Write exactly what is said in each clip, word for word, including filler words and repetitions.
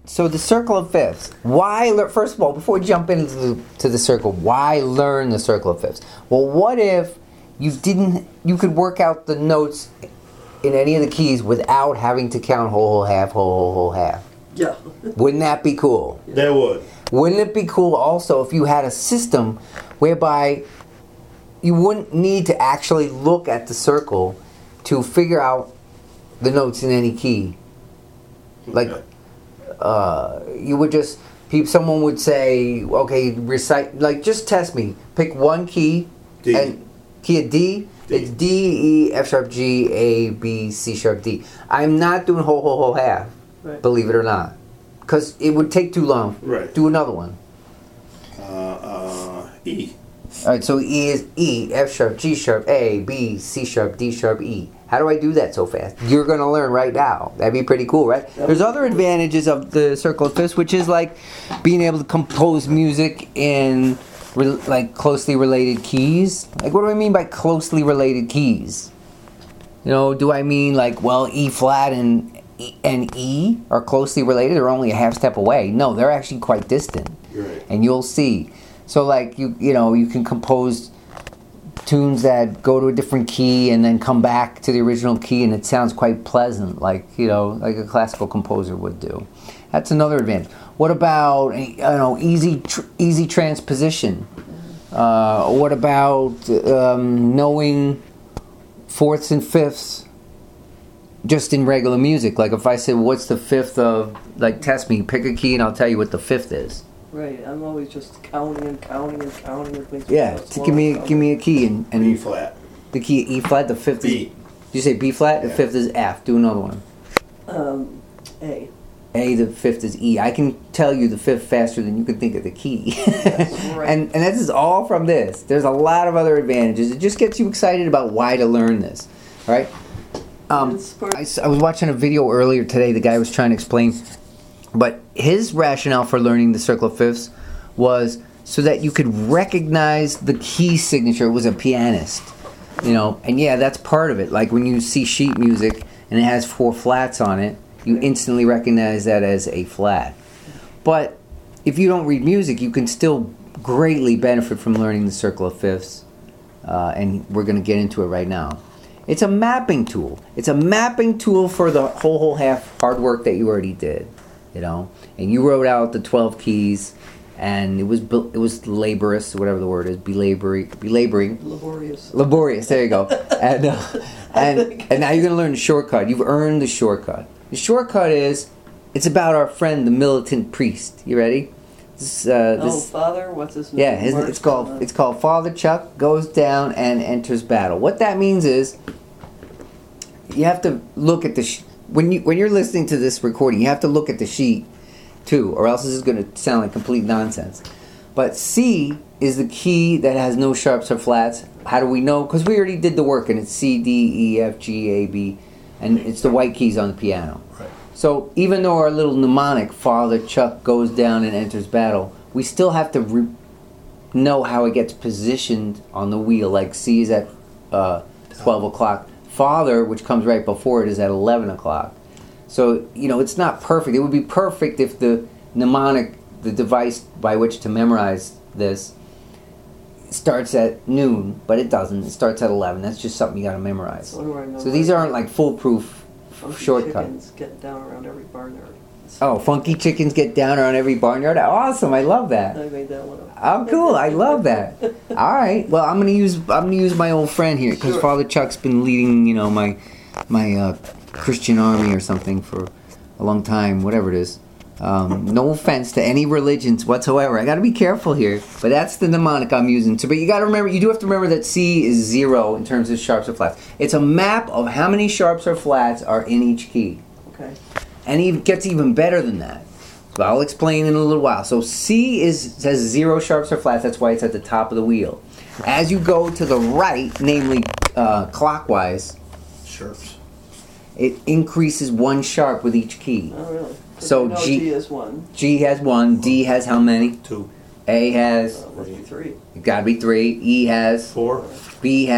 So the circle of fifths. Why? lear- First of all, before we jump into the, to the circle, why learn the circle of fifths? Well, what if you didn't? You could work out the notes in any of the keys without having to count whole, whole, half, whole, whole, whole, half. Yeah. Wouldn't that be cool? That would. Wouldn't it be cool also if you had a system whereby you wouldn't need to actually look at the circle to figure out the notes in any key? Like, Okay. uh, you would just, peop- someone would say, okay, recite, like, just test me. Pick one key, D. and key of D. D. It's D, E, F sharp, G, A, B, C sharp, D. I'm not doing whole, whole, whole, half, Right. believe it or not. Because it would take too long. Right. Do another one. Uh, uh, E. All right, so E is E, F sharp, G sharp, A, B, C sharp, D sharp, E. How do I do that so fast? You're going to learn right now. That'd be pretty cool, right? There's other advantages of the circle of fifths, which is like being able to compose music in re- like closely related keys. Like, what do I mean by closely related keys? You know, do I mean like, well, E flat and E, and E are closely related? They're only a half step away. No, they're actually quite distant. Right. And you'll see. So like you you know you can compose tunes that go to a different key and then come back to the original key, and it sounds quite pleasant, like you know like a classical composer would do. That's another advantage. What about you know easy tr- easy transposition? Uh, what about um, knowing fourths and fifths just in regular music? Like if I said, what's the fifth of, like, test me, pick a key and I'll tell you what the fifth is. Right. I'm always just counting and counting and counting. It makes me Yeah, so to slow give me and give me a key and, and B flat. the key E flat, the fifth B. is. Did you say B flat? The Yeah. fifth is F. Do another one. Um, A. A. The fifth is E. I can tell you the fifth faster than you can think of the key. right. and and this is all from this. There's a lot of other advantages. It just gets you excited about why to learn this. All right. Um, It's part- I, s- I was watching a video earlier today. The guy was trying to explain, but his rationale for learning the circle of fifths was so that you could recognize the key signature. It was a pianist, you know, and yeah, that's part of it. Like when you see sheet music and it has four flats on it, you instantly recognize that as a flat. But if you don't read music, you can still greatly benefit from learning the circle of fifths, uh, and we're going to get into it right now. It's a mapping tool. It's a mapping tool for the whole, whole half hard work that you already did, you know. And you wrote out the twelve keys, and it was bel- it was laborious, whatever the word is, belaboring, belaboring, Laborious. laborious. There you go. and uh, and and now you're gonna learn the shortcut. You've earned the shortcut. The shortcut is, it's about our friend, the militant priest. You ready? This, uh, Oh, this, Father, what's his name? yeah, his, March it's called on it's called Father Chuck Goes Down and Enters Battle. What that means is, you have to look at the sh- when you when you're listening to this recording, you have to look at the sheet too, or else this is going to sound like complete nonsense. But C is the key that has no sharps or flats. How do we know? Because we already did the work, and it's C, D, E, F, G, A, B, and it's the white keys on the piano. Right. So even though our little mnemonic, Father Chuck goes down and enters battle, we still have to re- know how it gets positioned on the wheel. Like C is at uh, twelve o'clock. Father, which comes right before it, is at eleven o'clock. So, you know, it's not perfect. It would be perfect if the mnemonic, the device by which to memorize this, starts at noon, but it doesn't. It starts at eleven. That's just something you got to memorize. So, what do I remember? So these aren't like foolproof Funky shortcuts. Chickens get down around every barnyard. Oh, funky chickens get down around every barnyard. Awesome! I love that. I made that one up. Oh, cool! I love that. All right. Well, I'm gonna use I'm gonna use my old friend here because Sure. Father Chuck's been leading, you know, my my uh, Christian army or something for a long time. Whatever it is. Um, no offense to any religions whatsoever. I got to be careful here, but that's the mnemonic I'm using. So, but you got to remember, you do have to remember that C is zero in terms of sharps or flats. It's a map of how many sharps or flats are in each key. Okay. And it gets even better than that. So I'll explain in a little while. So C is says zero sharps or flats. That's why it's at the top of the wheel. As you go to the right, namely uh, clockwise, Sharps. it increases one sharp with each key. Oh, really? So I know G- G is one. G has one. D has how many? Two. A has, Uh, must be three. it gotta be three. E has, Four. B has,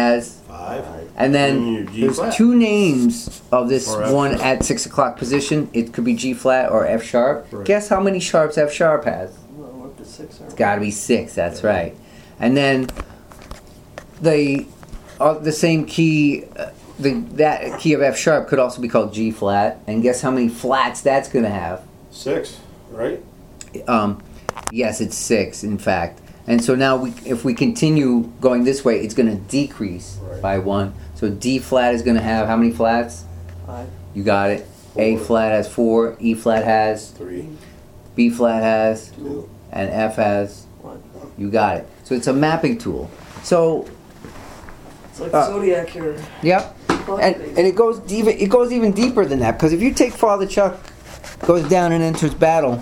Five. And then Mm, your G there's flat. two names of this Or F one sharp. at six o'clock position. It could be G flat or F sharp. Right. Guess how many sharps F sharp has? Well, we're up to six, aren't we? Got to be six. That's right. And then the uh, the same key, uh, the that key of F sharp could also be called G flat. And guess how many flats that's going to have? Six, right? Um, yes, it's six, in fact. And so now, we, if we continue going this way, it's going to decrease Right. by one. So D flat is going to have how many flats? Five. You got it. A Four. flat has four. E flat has. Three. B flat has. Two. And F has. One. You got it. So it's a mapping tool. So, It's like Uh, Zodiac here. yep. And, and it goes even it goes even deeper than that, because if you take Father Chuck goes down and enters battle,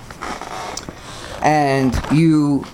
and you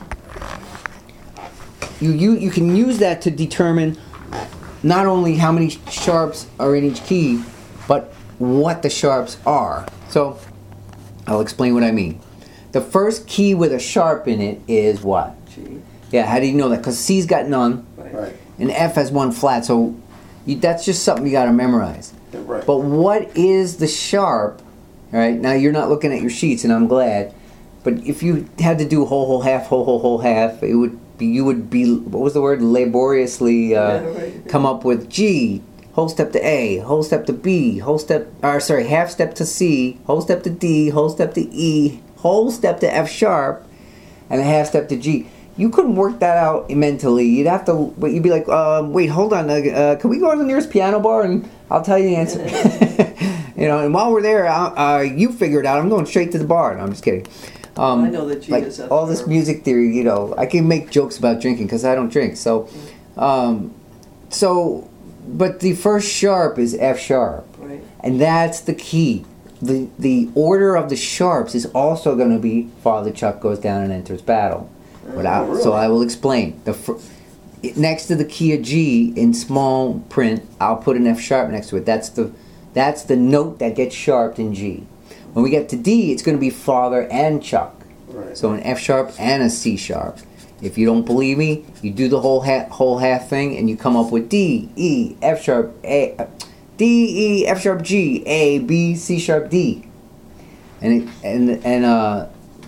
you you you can use that to determine not only how many sharps are in each key, but what the sharps are. So I'll explain what I mean. The first key with a sharp in it is what? G. Yeah, how do you know that? Because C's got none, Right. Right. and F has one flat, so you, that's just something you got to memorize. Yeah, right. But what is the sharp? All right, now you're not looking at your sheets, and I'm glad. But if you had to do whole, whole, half, whole, whole, whole, half, it would be you would be what was the word? Laboriously uh, Yeah, right. come up with G, whole step to A, whole step to B, whole step, or sorry, half step to C, whole step to D, whole step to E, whole step to F sharp, and a half step to G. You couldn't work that out mentally. You'd have to, but you'd be like, um, wait, hold on, uh, uh, can we go to the nearest piano bar and I'll tell you the answer. You know, and while we're there, uh, uh, you figure it out. I'm going straight to the bar. No, I'm just kidding. Um, I know that G like is F all this sharp. music theory, you know, I can make jokes about drinking because I don't drink. So, um, so, but the first sharp is F sharp, Right. and that's the key. the The order of the sharps is also going to be Father Chuck goes down and enters battle. But I, Oh, really? so I will explain. The fir- next to the key of G in small print, I'll put an F sharp next to it. That's the that's the note that gets sharped in G. When we get to D, it's going to be Father and Chuck. Right. So an F sharp and a C sharp. If you don't believe me, you do the whole ha- whole half thing, and you come up with D, E, F sharp, A, uh, D, E, F sharp, G, A, B, C sharp, D, and it, and and uh,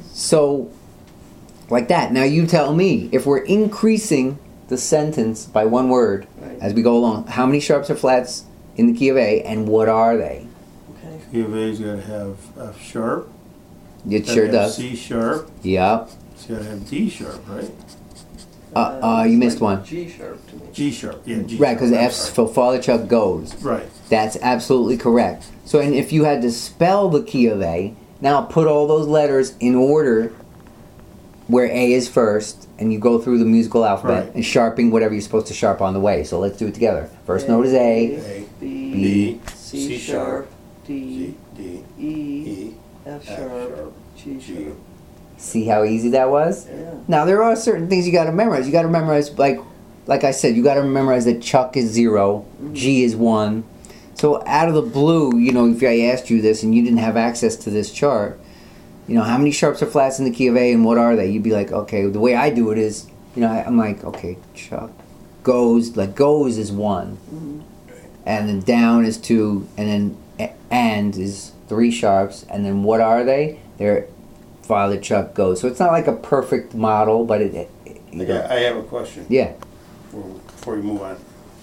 so like that. Now you tell me, if we're increasing the sentence by one word Right. as we go along, how many sharps or flats in the key of A, and what are they? Okay. Key of A's got to have F sharp. It gotta sure have does. C sharp. Yep. It's got to have D sharp, right? Uh, uh, it's you missed like one. G sharp to me. G sharp. Yeah, G Right, sharp. because I'm F's sorry. for Father Chuck goes. Right. That's absolutely correct. So, and if you had to spell the key of A, now put all those letters in order where A is first, and you go through the musical alphabet Right. and sharping whatever you're supposed to sharp on the way. So let's do it together. First note is A, A, B, B, C, C sharp, sharp, D, D, D, E, E, F F sharp, sharp, G G. sharp. See how easy that was? Yeah. Now there are certain things you got to memorize. You got to memorize, like, like I said, you got to memorize that Chuck is zero, G is one. So out of the blue, you know, if I asked you this and you didn't have access to this chart, you know, how many sharps or flats in the key of A and what are they? You'd be like, okay, the way I do it is, you know, I, I'm like, okay, Chuck goes, like goes is one, Mhm. and then down is two, and then a- and is three sharps, and then what are they? They're Father Chuck goes. So it's not like a perfect model, but it, it you know, I have a question yeah. before, before you move on.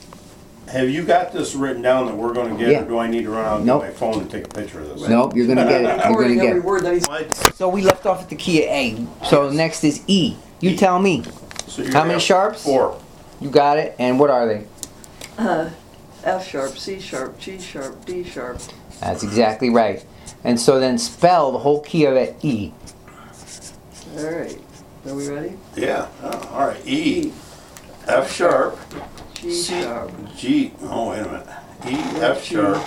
Have you got this written down that we're going to get, Yeah. or do I need to run out and Nope. get my phone and take a picture of this? Nope, you're gonna get it. You're gonna Recording get every it. word that he's. What? So we left off at the key of A. So next is E. You E. tell me. So you're How gonna many have sharps? Four. You got it. And what are they? Uh, F sharp, C sharp, G sharp, D sharp. That's exactly right. And so then spell the whole key of it E. All right. Are we ready? Yeah. Oh, all right. E, F sharp, G C, sharp, G. Oh, wait a minute. E, F sharp.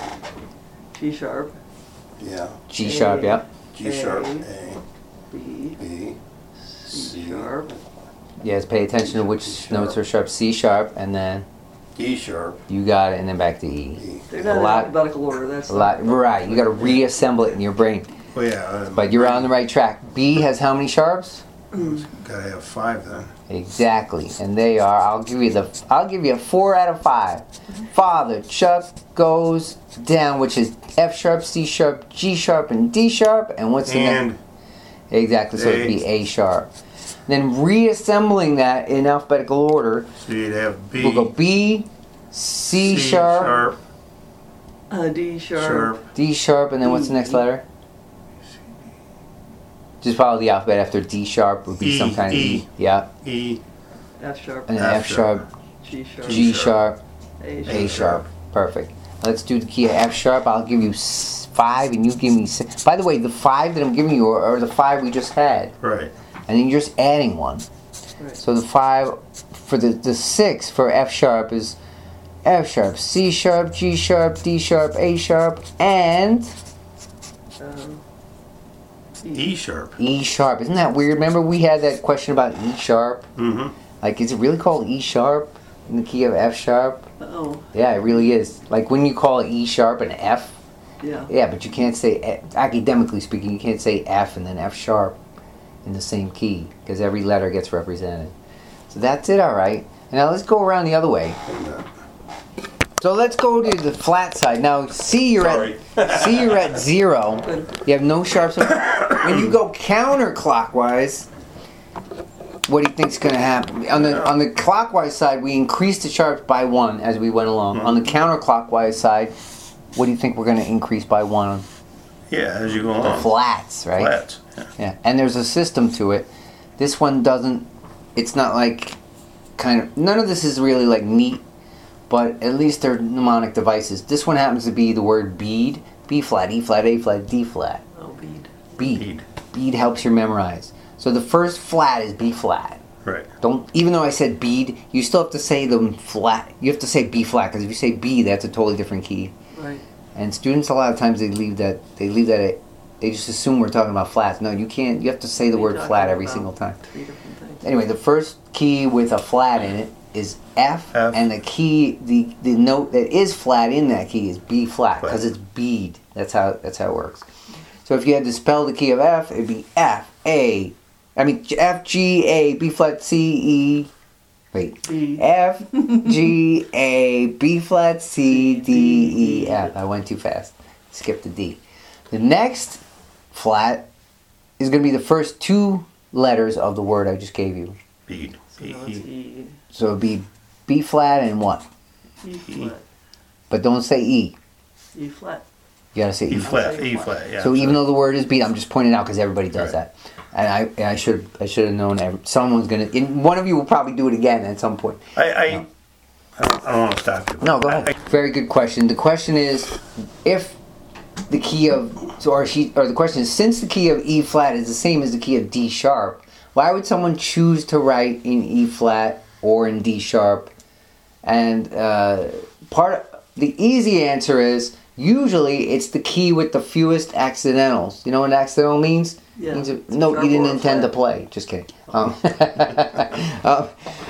G sharp, Yeah. G A. sharp, yep. G sharp. A. A, B, B, C C. sharp, Yes, pay attention to which notes are sharp. C sharp, and then D sharp, you got it, and then back to E. E. They're A not in lot- alphabetical order. That's A lot, right? You got to reassemble it in your brain. Oh yeah. uh, But you're on the right track. B has how many sharps? Gotta have five then. Exactly, and they are. I'll give you the. I'll give you a four out of five. Father Chuck goes down, which is F sharp, C sharp, G sharp, and D sharp. And what's the And next? Exactly. So it'd be A. A sharp. Then reassembling that in alphabetical order, so you'd have B. we'll go B, C, sharp, sharp, Uh, D sharp. sharp, D sharp, and then what's the next letter? Just follow the alphabet after D sharp would be E, some kind of E. E. Yeah. E, F sharp. And then F F sharp, G sharp. G sharp, A sharp. A sharp. Perfect. Let's do the key of F sharp. I'll give you s- five and you give me six. By the way, the five that I'm giving you are, are the five we just had. right. And then you're just adding one. Right. So the five for the, the six for F sharp is F sharp, C sharp, G sharp, D sharp, A sharp, and Um, E sharp. E sharp. Isn't that weird? Remember we had that question about E sharp? Mm-hmm. Like, is it really called E sharp in the key of F sharp? Oh, Yeah, it really is. Like when you call E sharp an F, yeah. yeah, but you can't say, F- academically speaking, you can't say F and then F sharp in the same key because every letter gets represented. So that's it, all right. Now let's go around the other way. So let's go to the flat side. Now, C, you're Sorry. at C, you're at zero. Good. You have no sharps. When you go counterclockwise, what do you think's going to happen? On the on the clockwise side, we increased the sharps by one as we went along. Mm-hmm. On the counterclockwise side, what do you think we're going to increase by one? Yeah, as you go The along. flats, right? Flats. Yeah. Yeah, and there's a system to it. This one doesn't. It's not like kind of. None of this is really like neat, but at least they're mnemonic devices. This one happens to be the word bead. B flat, E flat, A flat, D flat. Oh, bead. Bead. Bead. Bead helps you memorize. So the first flat is B flat. Right. Don't even though I said bead, you still have to say them flat. You have to say B flat because if you say B, that's a totally different key. Right. And students a lot of times they leave that they leave that at, they just assume we're talking about flats. No, you can't. You have to say the We're word talking flat every about single time. Three different things. Anyway, the first key with a flat in it is F, F. and the key, the the note that is flat in that key is B flat because Flat. it's bead. That's how that's how it works. So if you had to spell the key of F, it'd be F A, I mean F G A B flat C E. Wait, B. F G A B flat C D E F. I went too fast. Skip the D. The next flat is going to be the first two letters of the word I just gave you. Bead. So E, now it's E. E. So it'd be B flat and what? E flat. But don't say E. E flat. You gotta say E. E flat. E flat. Yeah. So even though the word is beat, I'm just pointing out because everybody does Right. that, and I and I should I should have known. Every, someone's gonna. And one of you will probably do it again at some point. I I, I don't, I don't want to stop you. No, go I- ahead. Very good question. The question is, if the key of so or she or the question is, since the key of E flat is the same as the key of D sharp, why would someone choose to write in E flat or in D sharp? And uh, part the easy answer is usually it's the key with the fewest accidentals. You know what an accidental means? Yeah. Means a note Sharp you didn't or intend to flat. play. Just kidding. Um, uh,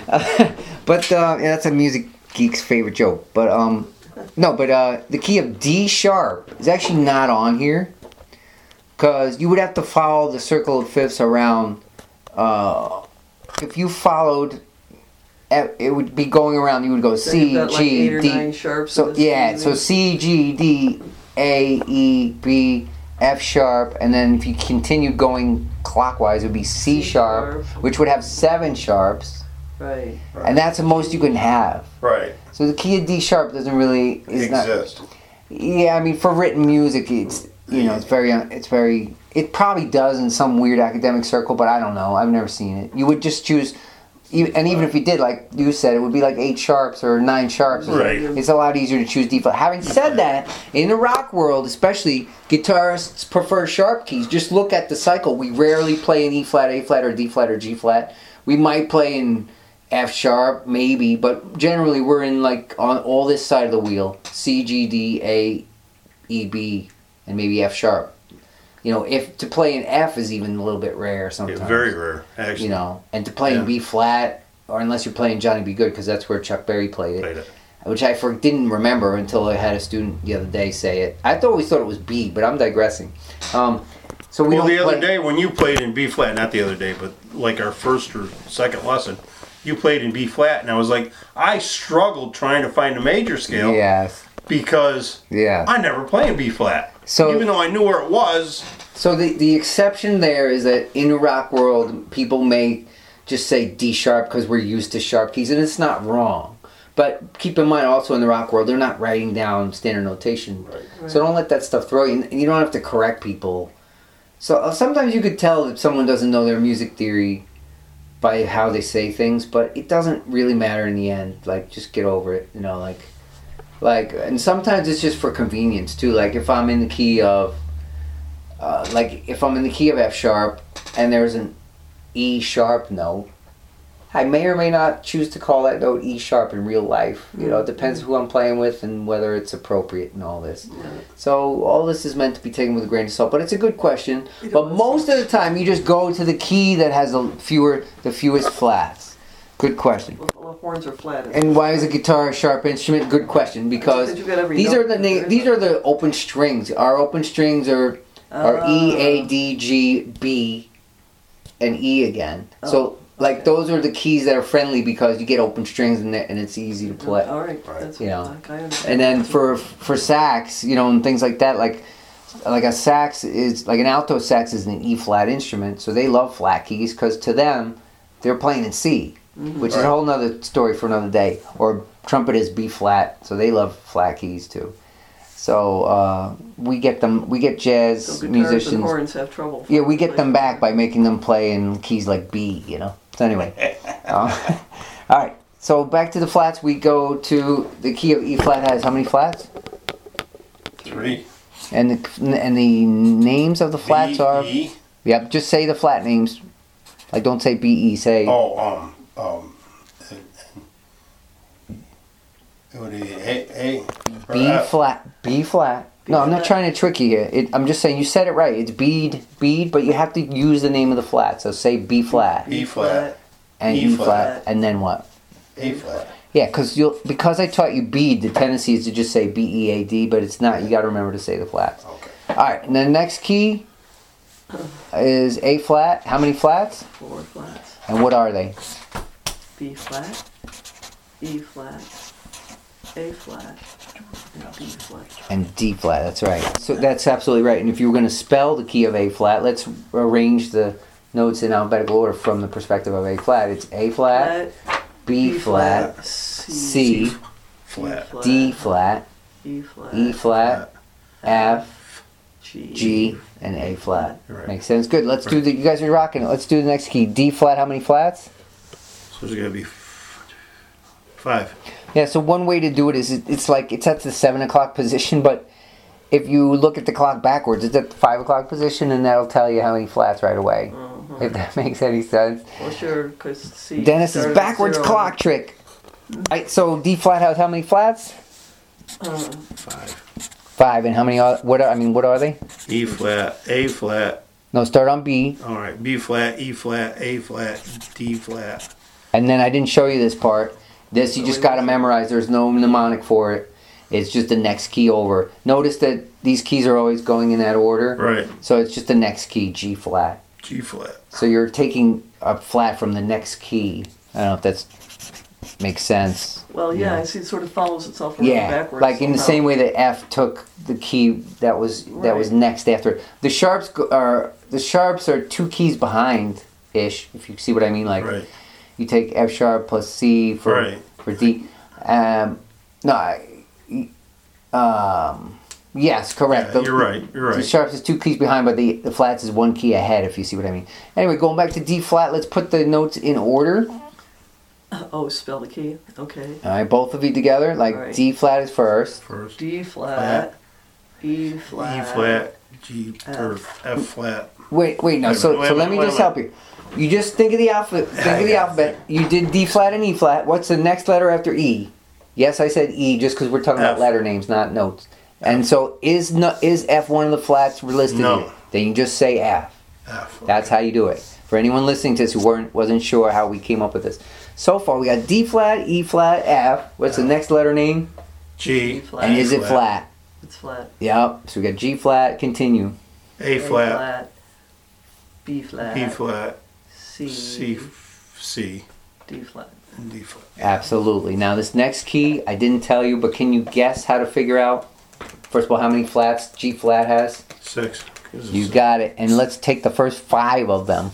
but uh, yeah, that's a music geek's favorite joke. But um, no, but uh, the key of D sharp is actually not on here because you would have to follow the circle of fifths around. Uh, if you followed, it would be going around. You would go So C, you've got like G, eight or D. nine sharps. So in this yeah, thing, so C, G, D, A, E, B, F sharp, and then if you continue going clockwise, it would be C C sharp, sharp. which would have seven sharps, Right. and that's the most you can have. Right. So the key of D sharp doesn't really is not. Exist. Yeah, I mean for written music, it's you know it's very it's very it probably does in some weird academic circle, but I don't know. I've never seen it. You would just choose. e- And even if you did, like you said, it would be like eight sharps or nine sharps. or Right. something. It's a lot easier to choose D flat. Having said that, in the rock world, especially, guitarists prefer sharp keys. Just look at the cycle. We rarely play in E flat, A flat, or D flat, or G flat. We might play in F sharp, maybe, but generally we're in like on all this side of the wheel: C, G, D, A, E, B, and maybe F sharp. You know, if to play in F is even a little bit rare sometimes. Yeah, very rare, actually. You know, and to play Yeah. in B flat, or unless you're playing Johnny Be Good, because that's where Chuck Berry played it, Played it. which I for, didn't remember until I had a student the other day say it. I th- always thought it was B, but I'm digressing. Um, So we Well, don't the other play- day when you played in B flat, not the other day, but like our first or second lesson, you played in B flat, and I was like, I struggled trying to find a major scale Yes. because Yeah. I never play in B flat. So- even though I knew where it was, So the the exception there is that in the rock world, people may just say D sharp because we're used to sharp keys, and it's not wrong. But keep in mind, also in the rock world, they're not writing down standard notation. Right. So don't let that stuff throw you. And you don't have to correct people. So uh, sometimes you could tell that someone doesn't know their music theory by how they say things, but it doesn't really matter in the end. Like, just get over it, you know, like, like, and sometimes it's just for convenience too. Like, if I'm in the key of, uh, like, if I'm in the key of F sharp and there's an E sharp note, I may or may not choose to call that note E sharp in real life. You know, it depends who I'm playing with and whether it's appropriate and all this. Yeah. So all this is meant to be taken with a grain of salt, but it's a good question. It But was. most of the time, you just go to the key that has the fewer, the fewest flats. Good question. Well, well, horns are flat. And why is a guitar a sharp instrument? Good question. Because Because you've got every these note are the that na- there is. these are the open strings. Our open strings are are E, A, D, G, B, and E again. So Oh, like okay. those are the keys that are friendly because you get open strings in there and it's easy to play. All right. Right. That's You know. like, I understand. And then for for sax, you know, and things like that, like like a sax is like an alto sax is an E flat instrument, so they love flat keys because to them, they're playing in C, which is Right. a whole nother story for another day. Or trumpet is B flat, so they love flat keys too. So uh, we get them, we get jazz so guitars and musicians. horns have trouble. Yeah, we get them back by making them play in keys like B, you know. So anyway, uh, all right. So back to the flats. We go to the key of E flat has how many flats? three. And the and the names of the flats B, are. E. Yep. Just say the flat names. Like don't say B E. Say Oh, um, um, it would be A, A, or B F. flat. B flat. B No, I'm not flat. trying to trick you here. It, I'm just saying you said it right. It's bead, bead, but you have to use the name of the flat. So say B flat B flat, and E E flat, flat. and then what? A flat. Yeah, because you'll because I taught you bead. The tendency is to just say B E A D, but it's not. You got to remember to say the flats. Okay. All right, and the next key is A flat. How many flats? Four flats. And what are they? B flat, E flat, A flat, and B flat. And D flat. That's right. So that's absolutely right. And if you were going to spell the key of A flat, let's arrange the notes in alphabetical order from the perspective of A flat. It's A flat, Flat, B flat, C, C, Flat. D flat, E flat, E flat, F, G, G, and A flat. Right. Makes sense. Good. Let's do the. You guys are rocking it. Let's do the next key. D flat. How many flats? So there's gonna be f- five. Yeah. So one way to do it is it- it's like it's at the seven o'clock position, but if you look at the clock backwards, it's at the five o'clock position, and that'll tell you how many flats right away. Uh-huh. If that makes any sense. Well, sure, because C. Dennis's started at backwards zero. clock trick. Right. So D flat has how many flats? Uh, Five. Five. And how many are what? Are, I mean, what are they? E flat, A flat. No, start on B. All right. B flat, E flat, A flat, D flat. And then I didn't show you this part. This you So just we got to also- memorize. There's no mnemonic for it. It's just the next key over. Notice that these keys are always going in that order. Right. So it's just the next key, G flat. G flat. So you're taking a flat from the next key. I don't know if that's makes sense. well, yeah, I see. It sort of follows itself around Yeah, backwards. like in the somehow. same way that F took the key that was that was Right. next after it. The sharps go- are the sharps are two keys behind ish. If you see what I mean, like Right. you take F sharp plus C for Right. for D. Um, no, I, um, yes, correct. Yeah, The- you're right. You're The right. sharps is two keys behind, but the, the flats is one key ahead, if you see what I mean. Anyway, going back to D flat, let's put the notes in order. Oh, spell the key. Okay. All right, both of you together. Like All right. D flat is first. First. D flat, E flat, E flat, G or F. F flat. Wait, wait, no. Wait a So, minute, wait so a let me minute, just wait a help you. You just think of the alphabet. Think of the Yeah. alphabet. You did D flat and E flat. What's the next letter after E? Yes, I said E, just because we're talking about F. letter names, not notes. And so, is no, is F one of the flats listed No. here? Then you just say F. F. That's how you do it. For anyone listening to this who weren't wasn't sure how we came up with this. So far, we got D flat, E flat, F. What's the F. next letter name? G. E flat. And is it flat. flat? It's flat. Yep. So we got G flat. Continue. A A flat, B flat, B flat, C, C, C, D flat. and D flat. Absolutely. Now this next key, I didn't tell you, but can you guess how to figure out, first of all, how many flats G flat has? Six. 'cause You it's- got it. And let's take the first five of them.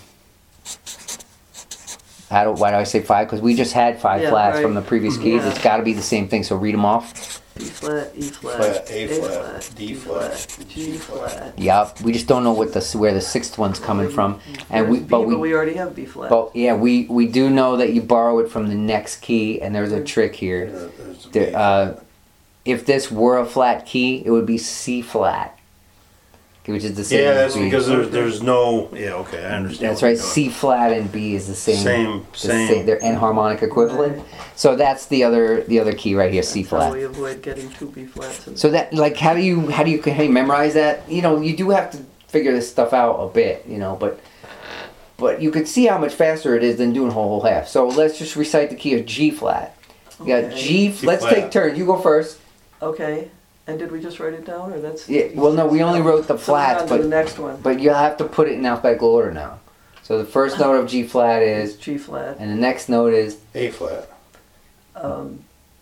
How do, why do I say five? Because we just had five Yeah, flats right. from the previous keys. Yeah. It's got to be the same thing. So read them off. B flat, E flat, Flat, A flat, D flat, G flat. Yep. We just don't know what the where the sixth one's coming from. And we, There's B, but but we, we already have B flat. but yeah, we we do know that you borrow it from the next key. And there's a trick here. There- there's a There, B. uh, if this were a flat key, it would be C flat, which is the same. Yeah, as that's B. because there's there's no. Yeah, okay, I understand. That's what right. you're doing. C flat and B is the same. Same, the same. They're enharmonic equivalent. Right. So that's the other the other key right here, C That's how flat. we avoid getting two B flats. And So that like how do you how do you how do you memorize that? You know, you do have to figure this stuff out a bit, you know, but but you could see how much faster it is than doing whole whole half. So let's just recite the key of G flat. You got Okay. G. G Let's flat. take turns. You go first. Okay. And did we just write it down, or that's? Yeah, well, no, we only wrote the So we're flats, on to but- the next one But you'll have to put it in alphabetical order now. So the first note of G flat is is, G flat, and the next note is, A flat. um,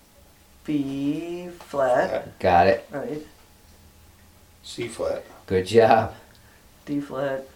B flat, got it. right? C flat. Good job. D flat.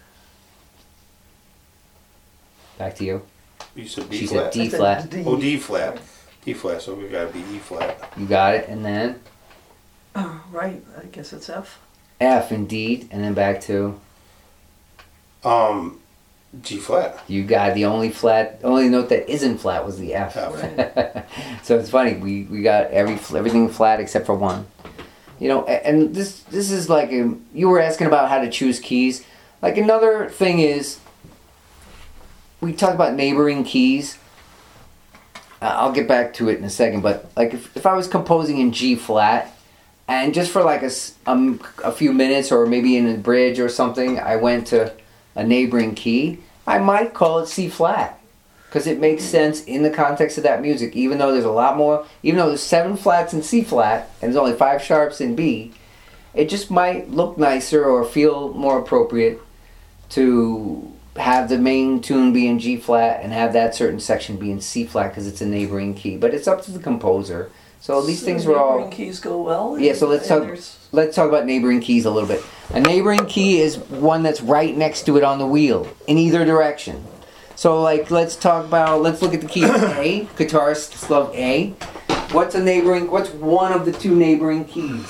Back to you. You said B She said flat. D I said flat. D. Oh, D flat. D flat. So we gotta be E flat. You got it. And then Oh, right. I guess it's F. F indeed. And then back to, Um, G flat. you got the only flat, only note that isn't flat was the F. F. Right. So it's funny. We, we got every everything flat except for one. You know, a- and this this is like a, you were asking about how to choose keys. Like another thing is, we talked about neighboring keys. Uh, I'll get back to it in a second. But like if, if I was composing in G flat, and just for like a, s- um, a few minutes or maybe in a bridge or something, I went to a neighboring key, I might call it C flat. Because it makes sense in the context of that music, even though there's a lot more, even though there's seven flats in C flat, and there's only five sharps in B, it just might look nicer or feel more appropriate to have the main tune be in G flat and have that certain section be in C flat because it's a neighboring key. But it's up to the composer. So these So things were all... neighboring keys go well. Yeah, so let's and talk. there's- Let's talk about neighboring keys a little bit. A neighboring key is one that's right next to it on the wheel in either direction. So, like, let's talk about. Let's look at the key of A. Guitarists love A. What's a neighboring? What's one of the two neighboring keys?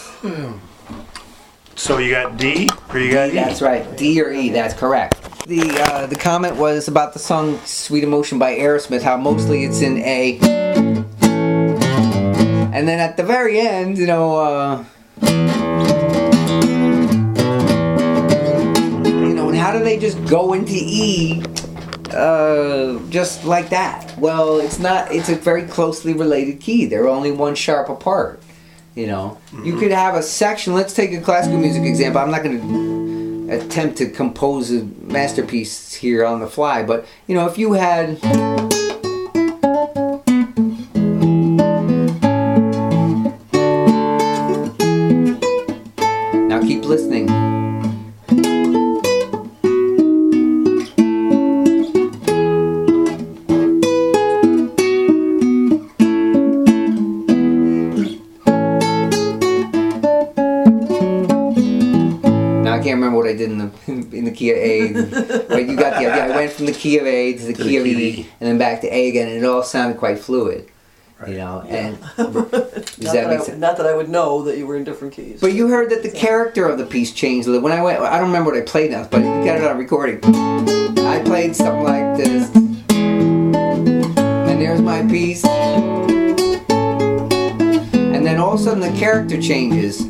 So you got D or you got E? That's right, D or E. That's correct. The uh, the comment was about the song "Sweet Emotion" by Aerosmith. How mostly it's in A, and then at the very end, you know. Uh, You know, and how do they just go into E uh, just like that? Well, it's not, it's a very closely related key. They're only one sharp apart. You know, you could have a section, let's take a classical music example. I'm not going to attempt to compose a masterpiece here on the fly, but, you know, if you had. Now keep listening. Now I can't remember what I did in the in the key of A, but you got the idea. I went from the key of A to the To key the of key E, and then back to A again, and it all sounded quite fluid. You know, and does not, that that make I, sense? not that I would know that you were in different keys. But you heard that the character of the piece changed a little. When I went, I don't remember what I played now, but we got it on recording. I played something like this, and there's my piece, and then all of a sudden the character changes.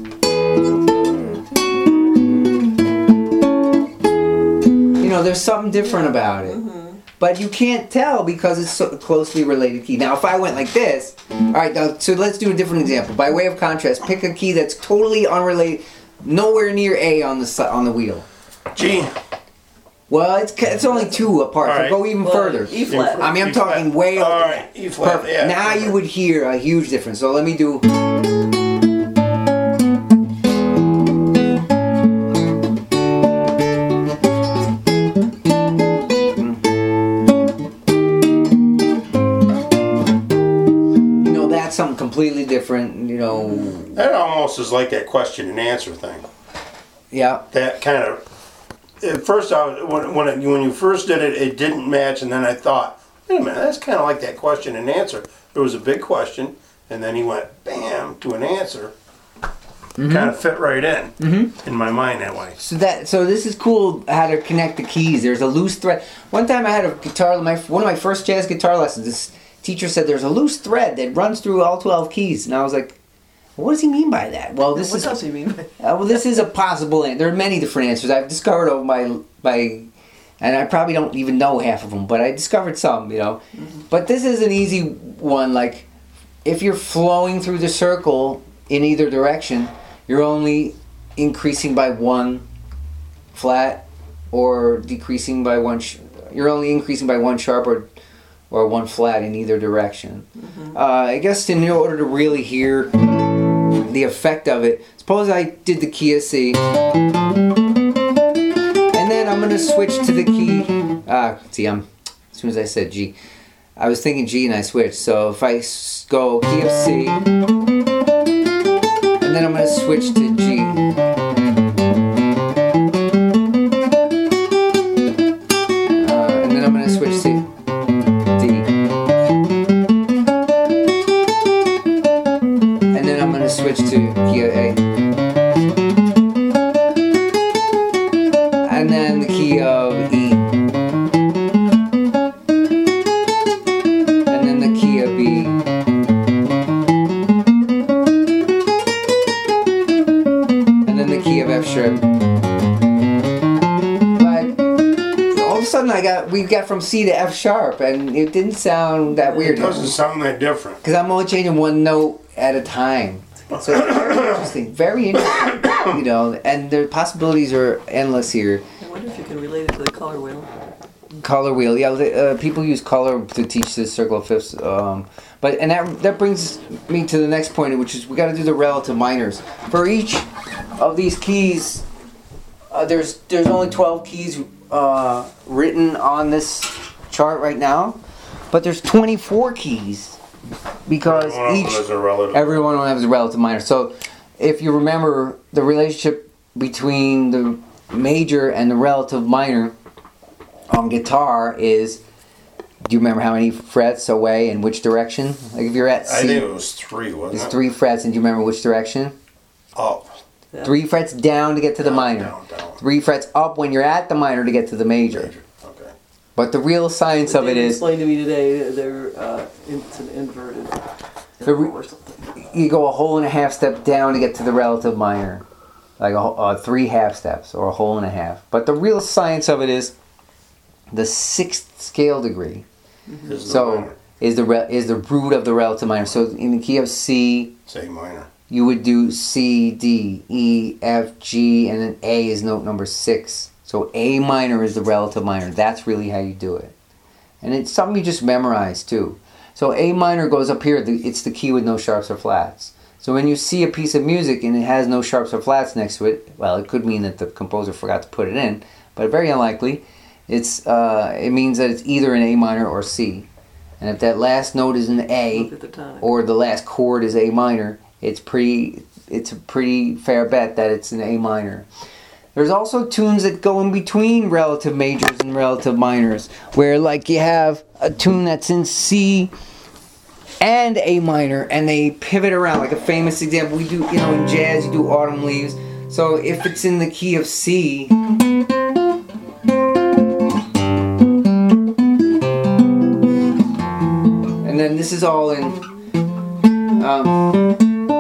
You know, there's something different about it. But you can't tell because it's so closely related key. Now, if I went like this, all right, now, so let's do a different example. By way of contrast, pick a key that's totally unrelated, nowhere near A on the si- on the wheel. G. Well, it's it's only two apart. All So right. go even Well, further. E flat. I mean, I'm E flat. talking way over. All right, E flat. Perfect. Yeah. Now you would hear a huge difference. So let me do. completely different, you know. That almost is like that question and answer thing. Yeah. That kind of. At first, I was, when when, it, when you first did it, it didn't match, and then I thought, wait a minute, that's kind of like that question and answer. There was a big question, and then he went bam to an answer. Mm-hmm. Kind of fit right in mm-hmm. in my mind that way. So that so this is cool how to connect the keys. There's a loose thread. One time I had a guitar. My one of my first jazz guitar lessons. This teacher said there's a loose thread that runs through all twelve keys, and I was like, what does he mean by that? Well, this what is. What does he mean by that? Uh, well, this is a possible answer. There are many different answers I've discovered over my my, and I probably don't even know half of them, but I discovered some, you know. Mm-hmm. But this is an easy one. Like, if you're flowing through the circle in either direction, you're only increasing by one flat, or decreasing by one. Sh- you're only increasing by one sharp or or one flat in either direction. Mm-hmm. Uh, I guess in order to really hear the effect of it, suppose I did the key of C, and then I'm gonna switch to the key. Ah, see, I'm as soon as I said G, I was thinking G and I switched. So if I s- go key of C, and then I'm gonna switch to G. Uh, and then I'm gonna switch to D. And then I'm gonna switch to key of A. And then the key of E. And then the key of B. And then the key of F sharp. But all of a sudden I got we got from C to F sharp, and it didn't sound that weird. It doesn't sound that different. Because I'm only changing one note at a time. So it's very interesting. Very interesting. You know, and the possibilities are endless here. I wonder if you can relate it to the color wheel. Color wheel, yeah. The, uh, people use color to teach this circle of fifths. Um, but and that that brings me to the next point, which is we got to do the relative minors for each of these keys. Uh, there's there's only twelve keys uh, written on this chart right now, but there's twenty-four keys because Everyone each has a relative. everyone has a relative minor. So if you remember the relationship between the major and the relative minor on guitar is, do you remember how many frets away in which direction? Like if you're at C, I think it was three, wasn't it's it? three frets, and do you remember which direction? Up. Yeah. Three frets down to get to the Down, minor. down, down. Three frets up when you're at the minor to get to the major. Major. Okay. But the real science of it David is explained to me today they're uh, it's an inverted The re- or something. you go a whole and a half step down to get to the relative minor. Like a, uh, three half steps or a whole and a half. But the real science of it is the sixth scale degree. Mm-hmm. Is the So minor. is the re- is the root of the relative minor. So in the key of C, Say minor. you would do C, D, E, F, G, and then A is note number six. So A minor is the relative minor. That's really how you do it. And it's something you just memorize too. So A minor goes up here. the- It's the key with no sharps or flats. So when you see a piece of music and it has no sharps or flats next to it, well, it could mean that the composer forgot to put it in, but very unlikely. It's uh, it means that it's either an A minor or C. And if that last note is an A, Look at the tonic. or the last chord is A minor, it's pretty it's a pretty fair bet that it's an A minor. There's also tunes that go in between relative majors and relative minors, where like you have a tune that's in C and A minor, and they pivot around. Like a famous example, we do, you know, in jazz, you do Autumn Leaves. So if it's in the key of C, and then this is all in, um,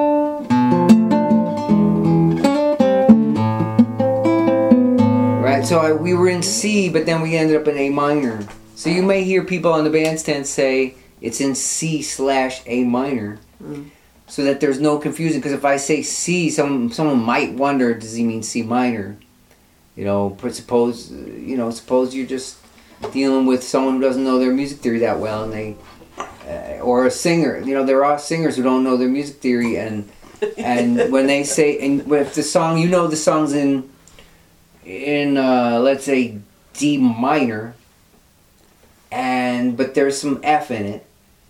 right? So I, we were in C, but then we ended up in A minor. So you may hear people on the bandstand say it's in C slash A minor, Mm. so that there's no confusion. Because if I say C, some someone might wonder, does he mean C minor? You know, but suppose you know, suppose you're just dealing with someone who doesn't know their music theory that well, and they, uh, or a singer. You know, there are singers who don't know their music theory, and and when they say, and if the song, you know, the song's in in uh, let's say D minor, and but there's some F in it,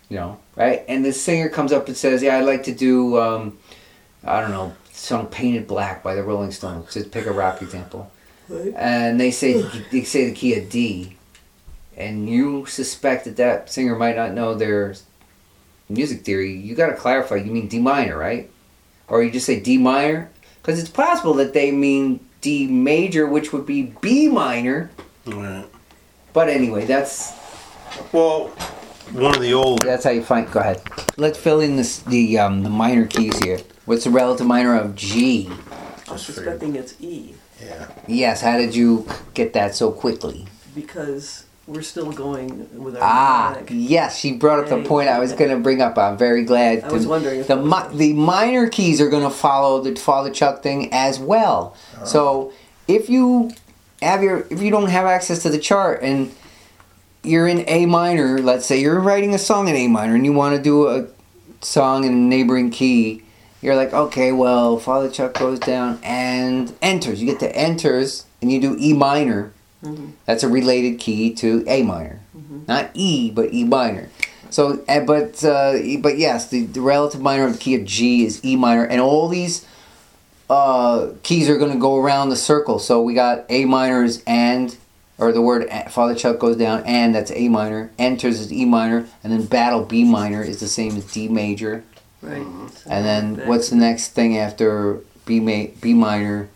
you know, right? And the singer comes up and says, "Yeah, I'd like to do, um, I don't know, song Painted Black by the Rolling Stones." Just pick a rock example. Right. And they say they say the key of D, and you suspect that that singer might not know their music theory. You got to clarify. You mean D minor, right? Or you just say D minor, because it's possible that they mean D major, which would be B minor. Right. But anyway, that's Well, one of the old. that's how you find. Go ahead. Let's fill in this, the um, the minor keys here. What's the relative minor of G? I'm suspecting it's E Yeah. Yes. How did you get that so quickly? because we're still going with our Ah, mechanic. yes, she brought up the point I was going to bring up. I'm very glad. I was to- wondering if the it was- mi- the minor keys are going to follow the Father Chuck thing as well. So if you have your if you don't have access to the chart and you're in A minor, let's say you're writing a song in A minor and you want to do a song in a neighboring key, you're like, okay, well, Father Chuck goes down and enters. You get to enters and you do E minor. Mhm. That's a related key to A minor, not E, but E minor. So, uh, but uh, e- but yes, the, the relative minor of the key of G is E minor, and all these uh, keys are going to go around the circle. So we got A minors and, or the word a- Father Chuck goes down and that's A minor. Enters is E minor, and then battle B minor is the same as D major. Right. And then what's the next thing after B ma- B minor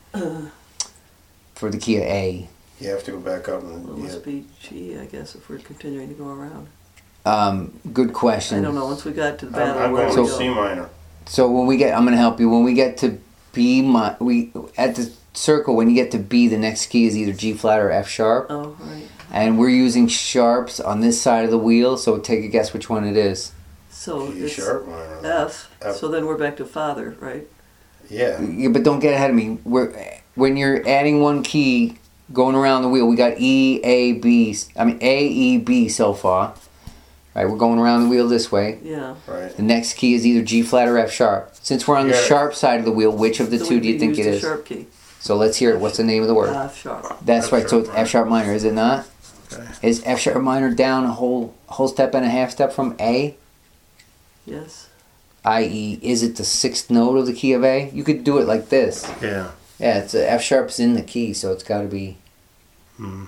for the key of A? You have to go back up and. Well, it must be G, I guess, if we're continuing to go around. Um, good I question. don't know. Once we got to the I'm, battle, I'm where going do with we C go? minor. So when we get, I'm gonna help you. When we get to B, mi- we at the circle. When you get to B, the next key is either G flat or F sharp, Oh, right. and we're using sharps on this side of the wheel. So take a guess which one it is. So G it's sharp minor. F. F. So then we're back to Father, right? Yeah. Yeah, but don't get ahead of me. We're when you're adding one key, going around the wheel. We got E, A, B. I mean A, E, B so far. Right, we're going around the wheel this way. Yeah. Right. The next key is either G flat or F sharp. Since we're on the Yeah. sharp side of the wheel, which of the So two we do you think used it the is? sharp key. So let's hear it. What's the name of the word? F sharp. That's F right. So sharp it's F sharp minor, is it not? Okay. Is F sharp minor down a whole whole step and a half step from A? Yes. that is, is it the sixth note of the key of A? You could do it like this. Yeah. Yeah, it's a, F sharp's in the key, so it's got to be. Mm.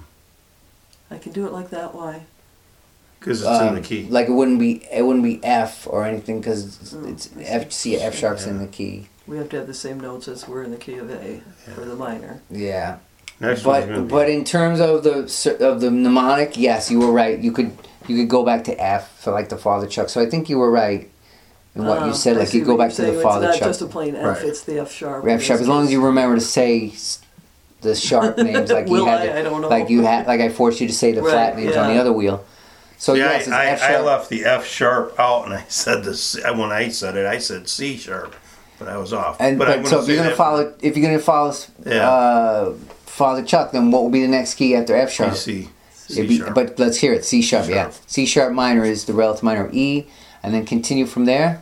I can do it like that. Why? Because it's um, in the key. Like it wouldn't be it wouldn't be F or anything because it's, Oh, it's I see. F. See, F sharp's in Yeah. the key. We have to have the same notes as we're in the key of A for the minor. Yeah. Next one's But gonna be. but in terms of the cer- of the mnemonic, yes, you were right. You could you could go back to F for like the Father Chuck. So I think you were right in what Ah, you said. I Like see you go what back you're to the saying. Father It's Chuck. not just a plain F. Right. It's the F sharp. F sharp. As long as you remember to say s- the sharp names, like you Will had, I? to- I don't know. like you had, like I forced you to say the Right, flat names on the yeah. other wheel. So See, yes, it's I, F I, I sharp. left the F sharp out, and I said the C, when I said it, I said C sharp, but I was off. And but but, I'm so if say you're gonna that follow, if you're gonna follow Yeah. uh, Father Chuck, then what will be the next key after F for sharp? C. It'd C be- sharp. But let's hear it. C sharp, C yeah. sharp. C sharp minor is the relative minor of E, and then continue from there.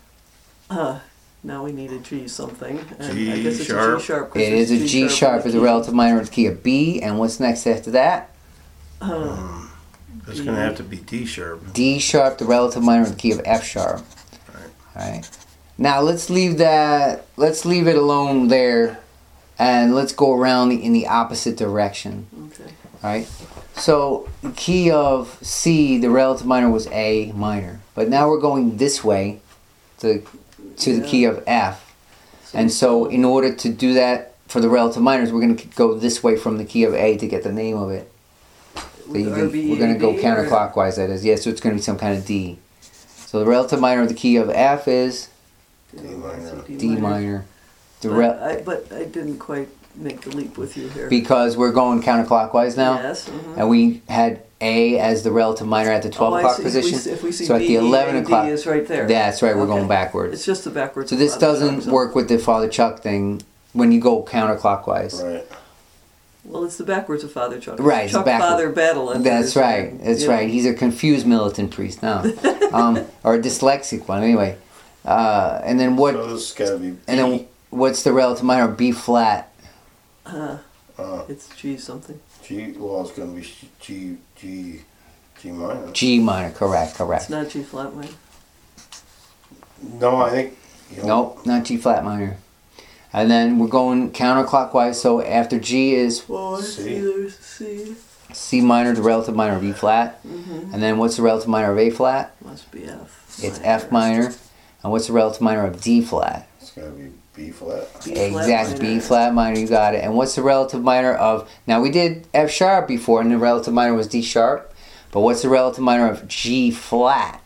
Uh, now we need a G something. And G I guess it's sharp. a G sharp. 'cause It it's is a G sharp in is a key. relative minor of the key of B, and what's next after that? Uh, It's gonna have to be D sharp. D sharp, the relative minor of the key of F sharp. Right. All right. Now let's leave that. Let's leave it alone there, and let's go around in the opposite direction. okay. All right. So the key of C, the relative minor was A minor, but now we're going this way, to to the Yeah. key of F. And so, in order to do that for the relative minors, we're going to go this way from the key of A to get the name of it. So you can- R B, we're going to go A B, or- counterclockwise, that is. Yes, so it's going to be some kind of D. So the relative minor of the key of F is D minor. D minor. The But, rel- I, but I didn't quite make the leap with you here. because we're going counterclockwise now. Yes. mhm. And we had A as the relative minor at the twelve Oh, I o'clock see. If we position. s- If we see So at B, the eleven A, D o'clock- is right there. That's right, we're Okay. going backwards. It's just the backwards. So this of Father doesn't Chuck, work with the Father Chuck thing when you go counterclockwise. Right. Well, it's the backwards of Father Chuck. It's Right, it's Chuck backward. Father battle. and That's there's, right. uh, That's you know. right. He's a confused militant priest now, um, or a dyslexic one anyway. Uh, and then what? So this has gotta be B. And then what's the relative minor? B flat. Uh, uh, it's G something. G. Well, it's gonna be G G G minor. G minor, correct, It's correct. not G flat minor. No, I think. You know, Nope, not G flat minor. And then we're going counterclockwise. So after G is Well, I C. see there's C. C minor, the relative minor of E flat. Mm-hmm. And then what's the relative minor of A flat? Must be F. It's F minor. And what's the relative minor of D flat? It's gotta be B flat. B flat Exactly, minor. B flat minor, you got it. And what's the relative minor of, now we did F sharp before and the relative minor was D sharp, but what's the relative minor of G flat?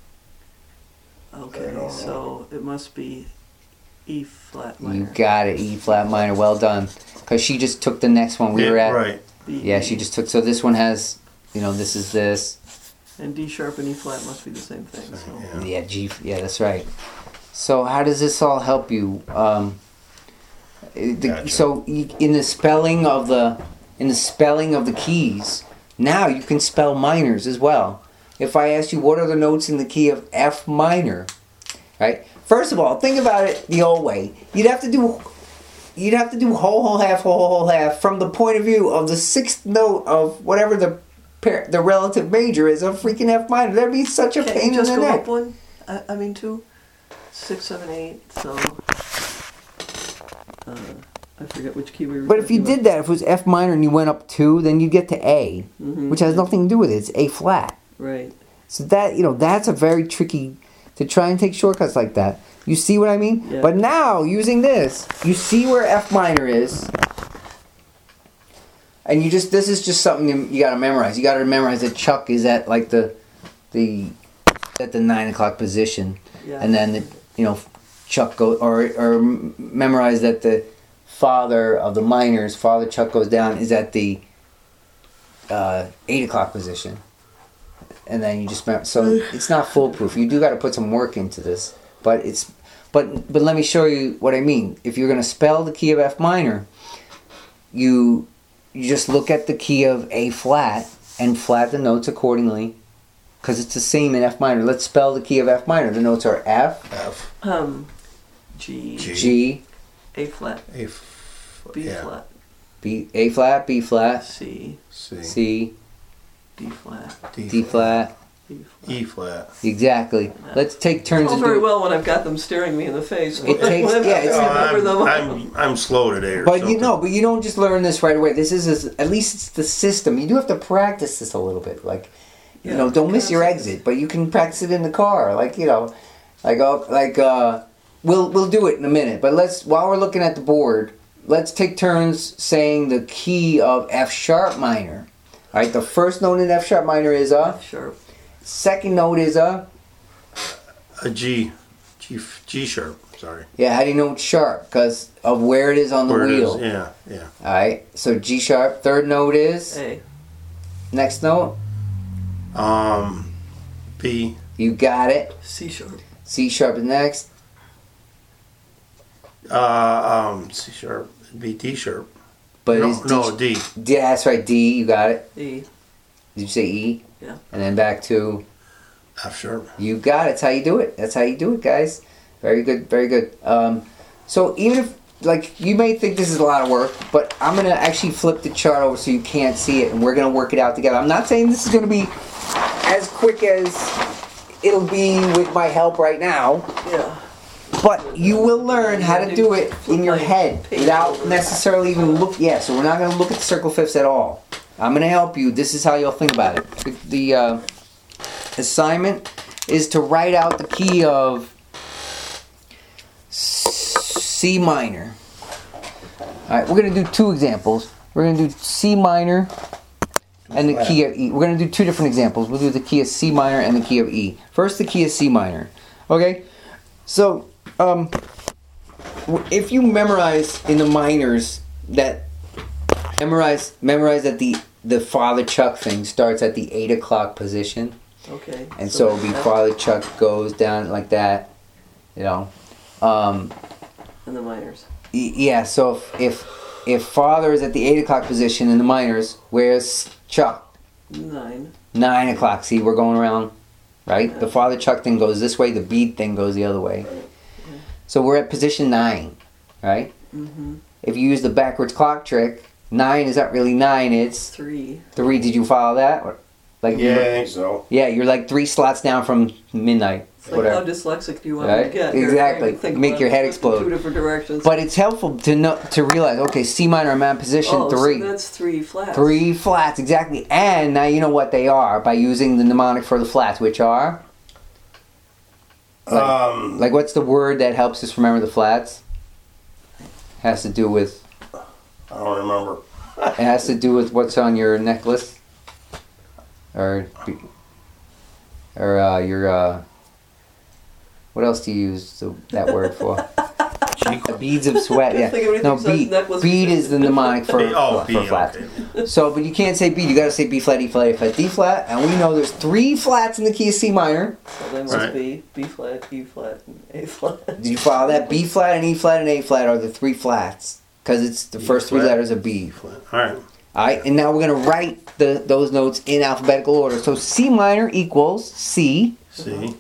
I Okay, don't know. so it must be E flat You minor. got it, E flat minor, well done. Because she just took the next one we Yeah, were at. Right. B, Yeah, she just took, so this one has, you know, this is this. And D sharp and E flat must be the same thing. So. Yeah. Yeah, G, yeah, that's right. So how does this all help you? Um, the, Gotcha. So you, in the spelling of the, in the spelling of the keys, now you can spell minors as well. If I ask you what are the notes in the key of F minor, right? First of all, think about it the old way. You'd have to do, you'd have to do whole, whole, half, whole, whole, half from the point of view of the sixth note of whatever the par- the relative major is of freaking F minor. That'd be such a Can't pain you just in the go neck. up one? I, I mean two? Six, seven, eight, so... Uh, I forget which key we were But if you talking did that, if it was F minor and you went up two, then you get to A, Mhm. which has nothing to do with it. It's A flat. about. Right. So that, you know, that's a very tricky, to try and take shortcuts like that. You see what I mean? Yeah. But now, using this, you see where F minor is. And you just, this is just something you, you gotta memorize. You gotta memorize that Chuck is at like the, the, at the nine o'clock position. Yeah. And then, the, you know, Chuck goes, or, or memorize that the father of the minors, Father Chuck goes down, is at the uh, eight o'clock position. And then you just, mem- so it's not foolproof. You do got to put some work into this. But it's, but, but let me show you what I mean. If you're going to spell the key of F minor, you, you just look at the key of A flat and flat the notes accordingly. Because it's the same in F minor. Let's spell the key of F minor. The notes are F, F. Um, G, G. G, A flat, A. F- B yeah. flat, B, A flat, B flat, C, C. C, D flat, D, D flat. E flat. E flat. Exactly. Let's take turns Oh, and very do. well when I've got them staring me in the face. It takes- When I yeah, it's- remember them. Oh, I'm, I'm, I'm slow today or But something. you know, but you don't just learn this right away. This is, is at least it's the system. You do have to practice this a little bit. Like, you Yeah, know, don't miss your concepts. exit, but you can practice it in the car. Like, you know, like oh, like uh, we'll we'll do it in a minute. But let's while we're looking at the board, let's take turns saying the key of F sharp minor. All right, the first note in F sharp minor is a. F sharp. Second note is a. A G. G. G sharp. Sorry. Yeah, how do you know it's sharp? Because of where it is on the Where it is, wheel. Yeah, yeah. All right, so G sharp. Third note is. A. Next note. Um, B. You got it. C sharp. C sharp is next. Uh, um, C sharp. B. D sharp. But no, it's D. no, D. D. That's right, D. You got it. E. Did you say E? Yeah. And then back to. F sharp. You got it. That's how you do it. That's how you do it, guys. Very good. Very good. Um, so even if, like, you may think this is a lot of work, but I'm going to actually flip the chart over so you can't see it, and we're going to work it out together. I'm not saying this is going to be as quick as it'll be with my help right now, Yeah. but you will learn how to do it in your head without necessarily even look. Yeah, so we're not going to look at the circle fifths at all. I'm going to help you. This is how you'll think about it. The, the uh, assignment is to write out the key of C minor. All right, we're going to do two examples. We're going to do C minor and the key of E. We're going to do two different examples. We'll do the key of C minor and the key of E. First, the key of C minor. Okay? So, um, if you memorize in the minors that memorize memorize that the the Father Chuck thing starts at the eight o'clock position, Okay. and so it'll be F Father Chuck goes down like that, you know. Um, and the minors. y- yeah. So if, if if Father is at the eight o'clock position in the minors, where's Chuck? Nine. Nine o'clock. See, we're going around, right? The Father Chuck thing goes this way. The bead thing goes the other way. So we're at position nine, right? Mm-hmm. If you use the backwards clock trick, nine is not really nine. It's Three. three. Did you follow that? Or- Like Yeah, I think so. yeah, you're like three slots down from midnight. It's like, Whatever. how dyslexic do you want Right? me to get? Exactly. Think Make about your it. head Twist in explode. Two different directions. But it's helpful to know to realize. Okay, C minor. I'm at position oh, three. So that's three flats. Three flats exactly, and now you know what they are by using the mnemonic for the flats, which are like, Um, like what's the word that helps us remember the flats? Has to do with I don't remember. it has to do with what's on your necklace, or or uh, your uh, what else do you use the, that word for? Beads of sweat. Can't Yeah, think of anything no besides bead. necklace. Bead is the mnemonic for, oh, for B, flats. okay. So, but you can't say bead. You got to say B flat, E flat, A flat, D flat, and we know there's three flats in the key of C minor. So then must Right. be B flat, E flat, and A flat. Did you follow that? B flat and E flat and A flat are the three flats because it's the E first three flat. letters of B. All right. All right, and now we're gonna write the those notes in alphabetical order. So C minor equals C. C.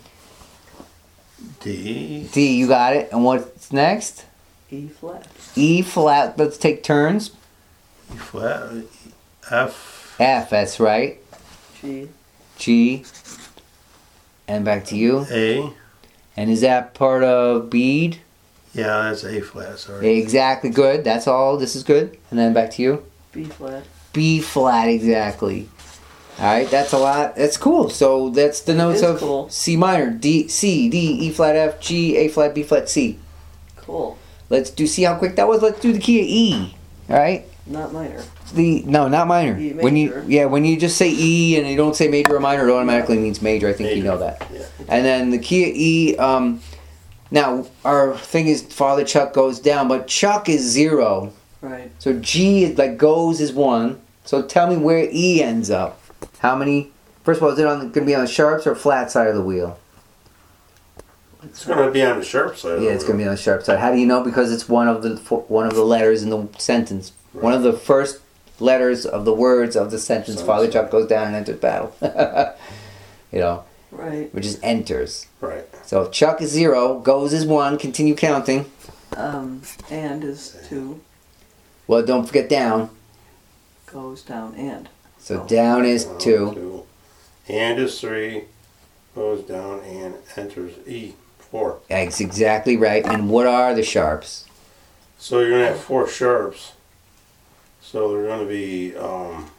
D. D, you got it. And what's next? E flat. E flat. Let's take turns. E flat. F. F. That's right. G. G. And back to you. A. And is that part of bead? Yeah, that's A flat. Sorry. Exactly. Good. That's all. This is good. And then back to you. B flat. B flat. Exactly. All right. That's a lot. That's cool. So that's the notes is of cool. C minor, D, C, D, E flat, F, G, A flat, B flat, C. Cool. Let's do. See how quick that was. Let's do the key of E. All right. Not minor. The no, not minor. E When you major. yeah, when you just say E and you don't say major or minor, it automatically means major. I think you Major. know that. Yeah. And then the key of E. Um, now our thing is Father Chuck goes down, but Chuck is zero. Right. So G is like goes is one. So tell me where E ends up. How many? First of all, is it on going to be on the sharp or flat side of the wheel? It's going to be on the sharp side. Yeah, it's going to be on the sharp side. How do you know? Because it's one of the one of the letters in the sentence. One of the first letters of the words of the sentence. Sounds Father like- Chuck goes down and enters battle. You know, Right. which is enters. Right. So if Chuck is zero, goes is one. Continue counting. Um, and is two. Well, don't forget down. Goes down and. So down is One, two. two. And is three. Goes down and enters E. Four. That's exactly right. And what are the sharps? So you're going to have four sharps. So they're going to be um,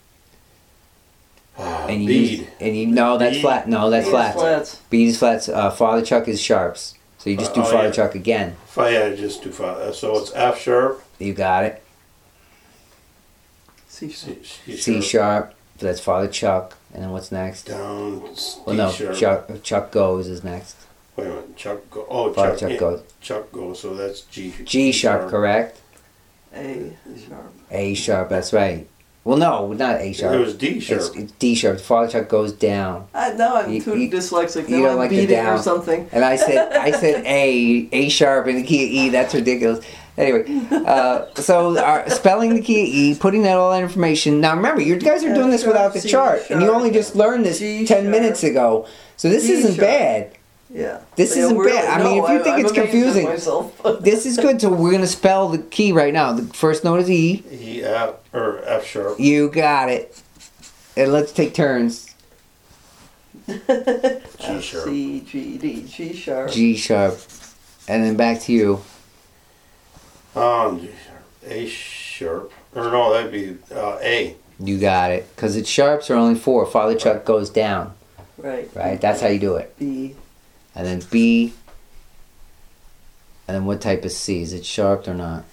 uh, And you bead. use- and you no, that's Bead. flat. No, that's Bead is flats. flats. Bead is flats. Uh, Father Chuck is sharps. So you just do Uh, oh, Father yeah. Chuck again. If I had just do five, so it's F sharp, You got it. C sharp. C, C C sharp, sharp. So that's Father Chuck. And then what's next? down, s- D Well, no, sharp. Chuck, Chuck goes is next. Wait a minute, Chuck go. Oh, Father Chuck, Chuck yeah, goes. Chuck goes. So that's G. G sharp, correct? A sharp. A sharp, that's right. Well, no, not A sharp. It was D sharp. It's, it's D sharp. Father Chuck goes down. I, now I'm You- too you- dyslexic. you Now don't I'm like the beating down. or something. And I said, I said A, A sharp, and the key of E. That's ridiculous. Anyway, uh, so our, spelling the key of E, putting that all that information. Now remember, you guys are doing this without the C chart, and you sharp, only just learned this G ten sharp, minutes ago. So this D isn't sharp. bad. Yeah. This Yeah, isn't really, bad. I mean, no, if you think I'm it's amazed at confusing, myself. this is good. So we're gonna spell the key right now. The first note is E. E F or F sharp. You got it. And let's take turns. G F, sharp. C, G, D, G sharp. G sharp, and then back to you. Um, G sharp. A sharp. Or no, that'd be uh, A. You got it. Because its sharps are only four. Father Chuck goes down. Right. Right. That's how you do it. B. And then B. And then what type of C? Is it sharp or not?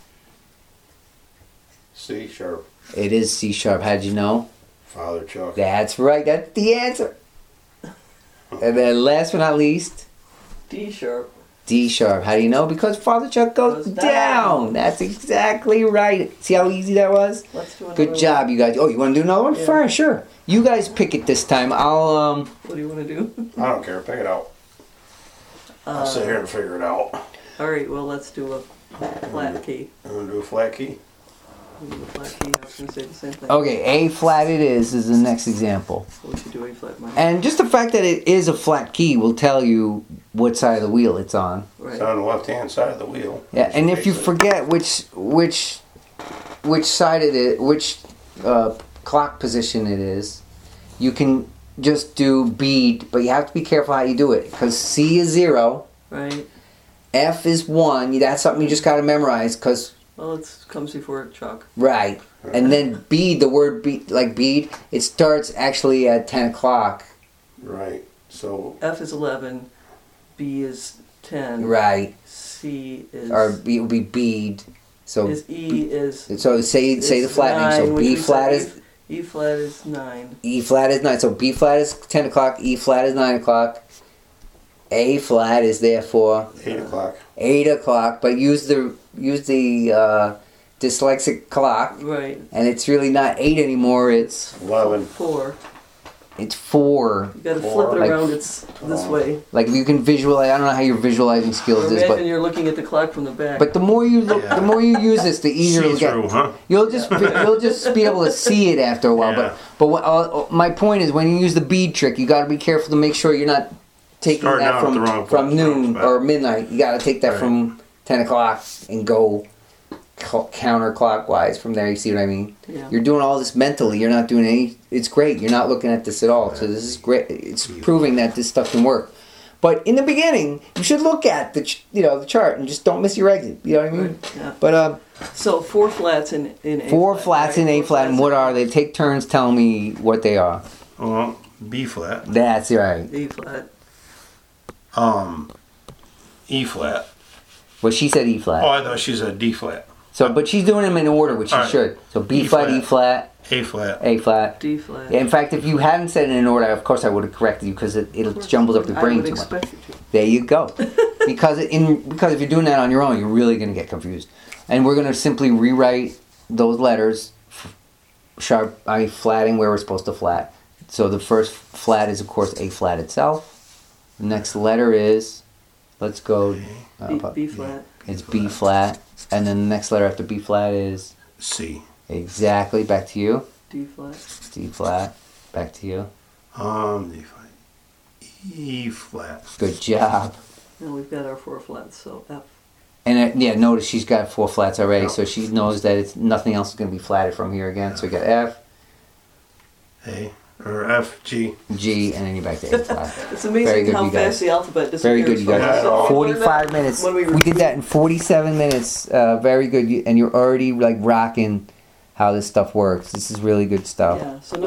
C sharp. It is C sharp. How'd you know? Father Chuck. That's right. That's the answer. And then last but not least, D sharp. D sharp. How do you know? Because Father Chuck goes, Goes down. down. That's exactly right. See how easy that was? Let's do another Good job, you guys. Oh, you want to do another one? Yeah. Fine, sure. You guys pick it this time. I'll um. one. What do you want to do? I don't care. Pick it out. I'll Uh, sit here and figure it out. All right. Well, let's do a flat key. I'm gonna do a flat key. We do a flat key. I was going to say the same thing. Okay, A flat it is is the next example. So we should do A flat minor. And just the fact that it is a flat key will tell you what side of the wheel it's on. It's Right. on the left hand side of the wheel. Yeah, and if you forget which which which side it is, which uh, clock position it is, you can just do bead, but you have to be careful how you do it because C is zero, Right. F is one. That's something you just got to memorize because Well, it comes before chalk. right, and then bead. The word bead, like bead, it starts actually at ten o'clock. Right. So F is eleven, B is ten, Right, C is or B, it would be bead. So is E is so say say the is flattening. nine, So which B we flat said is E, E flat is nine. E flat is nine. So B flat is ten o'clock. E flat is nine o'clock. A flat is therefore eight o'clock. eight o'clock. But use the use the uh, dyslexic clock, Right. and it's really not eight anymore. It's Eleven. Four. it's four. You got to Four. flip it Like- around. It's this Oh. way. Like if you can visualize. I don't know how your visualizing Or skills is, imagine but you're looking at the clock from the back. but the more you look, Yeah. the more you use this, the easier it'll See get. through, huh? You'll just you'll just be able to see it after a while. Yeah. But but what, uh, my point is, when you use the bead trick, you got to be careful to make sure you're not taking Starting that out from at the wrong from place, noon wrong spot. or midnight. You got to take that Right. from ten o'clock and go co- counterclockwise from there. You see what I mean? yeah. You're doing all this mentally. You're not doing any. It's great. You're not looking at this at all. So this is great. It's proving that this stuff can work. But in the beginning, you should look at the ch- you know the chart and just don't miss your exit. You know what I mean? Right, yeah. But uh, So four flats in in A four flat, flats right? in A Four flat, and flats what in are they? Take turns telling me what they are. Well, B flat. That's right. E flat. Um, E flat. Well, she said E Oh, flat. I thought she said D flat. So, but she's doing them in order, which she All right. should. So B E flat, flat. E flat, A flat. A flat. D flat. Yeah, in fact, if you hadn't said it in order, of course I would have corrected you because it, it Of course. jumbles up your I brain would too much. expect you to. There you go. because it- in because if you're doing that on your own, you're really going to get confused. And we're going to simply rewrite those letters, f- sharp, I mean, flatting where we're supposed to flat. So the first flat is of course A flat itself. The next letter is, let's go. Uh, B, B flat. It's B flat, and then the next letter after B flat is C. exactly back to you. D flat. D flat, back to you. Um, D flat. E flat. Good job. And we've got our four flats. So F. And uh, yeah, notice she's got four flats already, Yeah. so she knows that it's nothing else is going to be flatted from here again. So we got F, A. Or F, G. G, and then you're back to A flat. It's Very amazing good, how you guys. fast the alphabet disappears. Very good, you from guys. us. So forty-five when minutes. when we We did that in forty-seven minutes. Uh, very good, You- and you're already like rocking how this stuff works. This is really good stuff. Yeah. So